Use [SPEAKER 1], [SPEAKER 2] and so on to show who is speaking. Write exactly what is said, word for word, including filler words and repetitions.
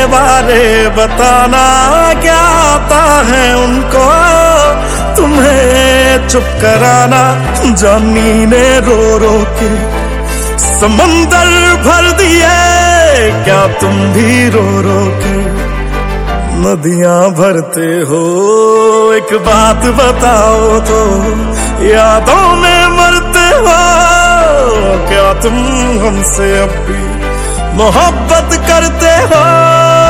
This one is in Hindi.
[SPEAKER 1] बारे बताना, क्या आता है उनको तुम्हें चुप कराना। जानी ने रो रो के समंदर भर दिए, क्या तुम भी रो रो के नदियां भरते हो। एक बात बताओ तो, यादों में मरते हो, क्या तुम हमसे अब भी मोहब्बत करते हो।